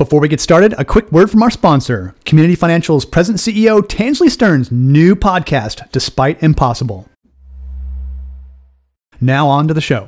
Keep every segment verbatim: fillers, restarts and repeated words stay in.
Before we get started, a quick word from our sponsor, Community Financial's President C E O Tansley Stearns' new podcast, Despite Impossible. Now on to the show.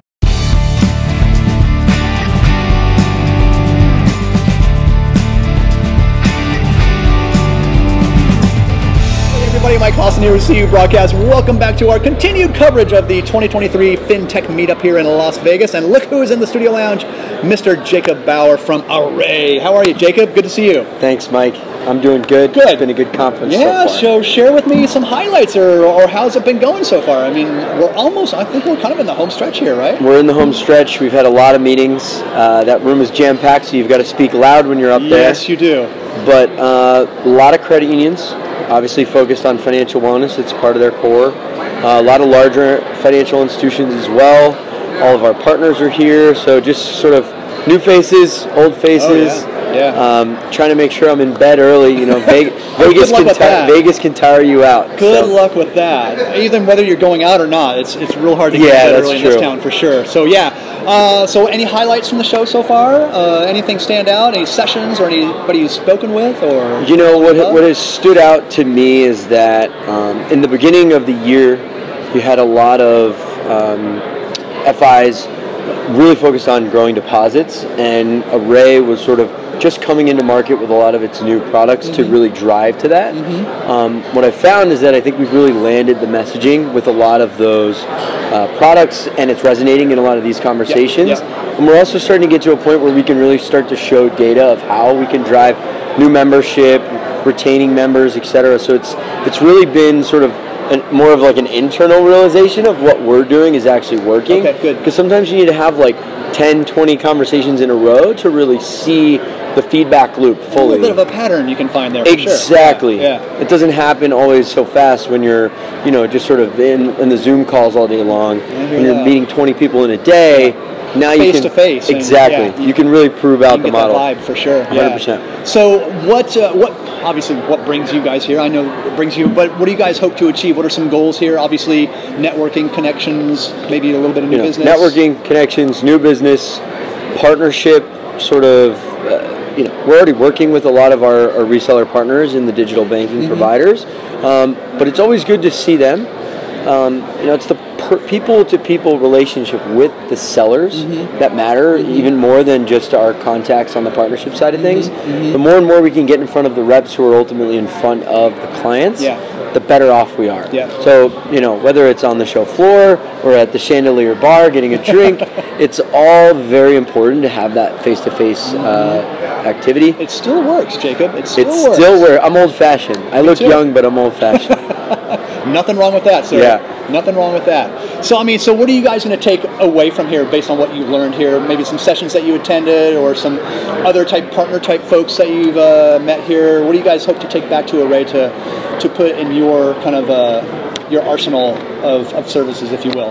Hey, Mike Clausen here with C U Broadcast. Welcome back to our continued coverage of the twenty twenty-three FinTech Meetup here in Las Vegas. And look who is in the studio lounge, Mister Jacob Bauer from Array. How are you, Jacob? Good to see you. Thanks, Mike. I'm doing good. Good. It's been a good conference yeah, so far. so share with me some highlights, or, or how's it been going so far? I mean, we're almost, I think we're kind of in the home stretch here, right? We're in the home stretch. We've had a lot of meetings. Uh, that room is jam-packed, so you've got to speak loud when you're up yes, there. Yes, you do. But uh, a lot of credit unions. Obviously focused on financial wellness. It's part of their core. Uh, a lot of larger financial institutions as well. All of our partners are here. So just sort of new faces, old faces. Oh, yeah. Yeah. Um, trying to make sure I'm in bed early. You know, Vegas, Vegas, can tire, Vegas can tire you out. Good so. luck with that. Even whether you're going out or not, it's it's real hard to get yeah, in bed early true. in this town for sure. So yeah. Uh, so any highlights from the show so far? Uh, anything stand out? Any sessions or anybody you've spoken with? Or you know what? What has stood out to me is that um, in the beginning of the year, you had a lot of um, F Is really focused on growing deposits, and Array was sort of just coming into market with a lot of its new products mm-hmm. to really drive to that. Mm-hmm. Um, what I found is that I think we've really landed the messaging with a lot of those uh, products, and it's resonating in a lot of these conversations. Yep. Yep. And we're also starting to get to a point where we can really start to show data of how we can drive new membership, retaining members, et cetera. So it's it's really been sort of an, more of like an internal realization of what we're doing is actually working. Okay, good. Because sometimes you need to have like ten, twenty conversations in a row to really see the feedback loop fully. A little bit of a pattern you can find there. For exactly. Sure. Yeah. Yeah. It doesn't happen always so fast when you're, you know, just sort of in, in the Zoom calls all day long. When you're that. meeting twenty people in a day. Yeah. Now face you can to face. exactly. And, yeah, you can really prove out the get model. That vibe for sure. one hundred percent. Yeah. So what? Uh, what? Obviously, what brings you guys here? I know it brings you, but what do you guys hope to achieve? What are some goals here? Obviously, networking, connections, maybe a little bit of new you know, business. Networking, connections, new business, partnership. Sort of. Uh, you know, we're already working with a lot of our, our reseller partners in the digital banking mm-hmm. providers, um, but it's always good to see them. Um, you know, it's the per- people-to-people relationship with the sellers mm-hmm. that matter mm-hmm. even more than just our contacts on the partnership side of things. Mm-hmm. The more and more we can get in front of the reps who are ultimately in front of the clients, yeah. the better off we are. Yeah. So, you know, whether it's on the show floor or at the Chandelier Bar getting a drink, it's all very important to have that face-to-face mm-hmm. uh, activity. It still works, Jacob. It still it's works. still works. I'm old-fashioned. I Me look too. young, but I'm old-fashioned. Nothing wrong with that, sir. Yeah. Nothing wrong with that. So, I mean, so what are you guys going to take away from here based on what you learned here? Maybe some sessions that you attended or some other type partner type folks that you've uh, met here. What do you guys hope to take back to Array to to put in your kind of uh, your arsenal of, of services, if you will?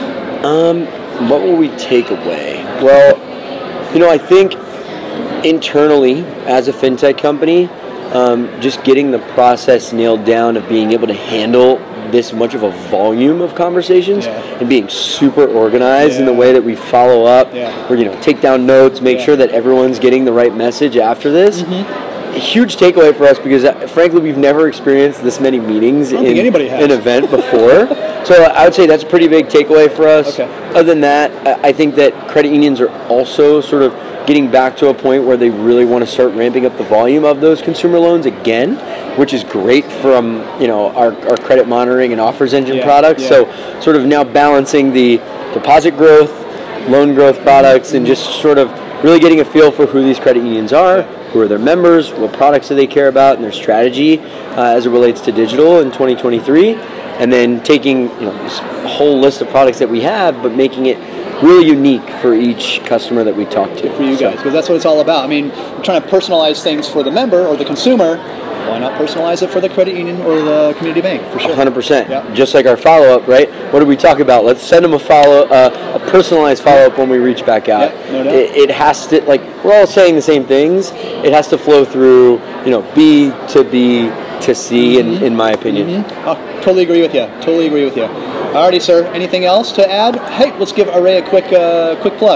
Um, what will we take away? Well, you know, I think internally as a fintech company, Um, just getting the process nailed down of being able to handle this much of a volume of conversations yeah. and being super organized yeah. in the way that we follow up yeah. or, you know, take down notes, make yeah. sure that everyone's getting the right message after this. Mm-hmm. A huge takeaway for us because, uh, frankly, we've never experienced this many meetings I don't in think anybody has. an event before. So I would say that's a pretty big takeaway for us. Okay. Other than that, I think that credit unions are also sort of getting back to a point where they really want to start ramping up the volume of those consumer loans again, which is great from, you know, our, our credit monitoring and offers engine yeah, products. yeah. So sort of now balancing the deposit growth, loan growth products, and just sort of really getting a feel for who these credit unions are, who are their members, what products do they care about, and their strategy uh, as it relates to digital in twenty twenty-three, and then taking, you know, this whole list of products that we have, but making it really unique for each customer that we talk to. For you guys, because that's what it's all about. I mean, we're trying to personalize things for the member or the consumer. Why not personalize it for the credit union or the community bank? For sure. one hundred percent. Yeah. Just like our follow-up, right? What did we talk about? Let's send them a follow, uh, a personalized follow-up when we reach back out. Yeah, no doubt. It, it has to, like, we're all saying the same things. It has to flow through, you know, B to B to C, mm-hmm. in, in my opinion. Mm-hmm. Oh, totally agree with you. Totally agree with you. Alrighty, sir. Anything else to add? Hey, let's give Array a quick, uh, quick plug.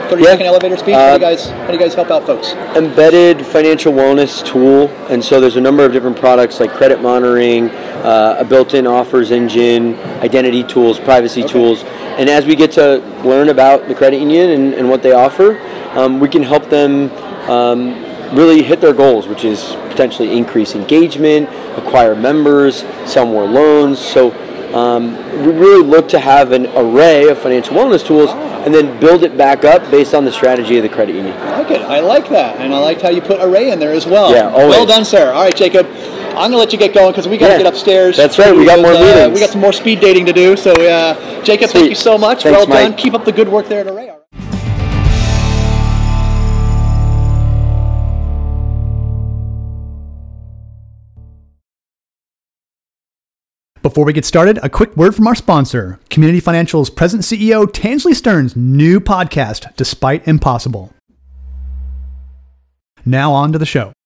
thirty Yeah. second elevator speech. Uh, how do you guys how do you guys help out folks? Embedded financial wellness tool, and so there's a number of different products like credit monitoring, uh, a built-in offers engine, identity tools, privacy Okay. tools, and as we get to learn about the credit union and, and what they offer, um, we can help them um, really hit their goals, which is potentially increase engagement, acquire members, sell more loans. So um, we really look to have an array of financial wellness tools and then build it back up based on the strategy of the credit union. I like it. I like that, and I liked how you put array in there as well. Yeah, always. Well done, sir. All right, Jacob. I'm gonna let you get going because we got to Yeah, get upstairs. that's right, we got more uh, meetings. We got some more speed dating to do. So, uh, Jacob, thank Sweet. you so much. Thanks, well done. Mike. Keep up the good work there at Array. All right. Before we get started, a quick word from our sponsor, Community Financial's President C E O Tansley Stern's new podcast, Despite Impossible. Now on to the show.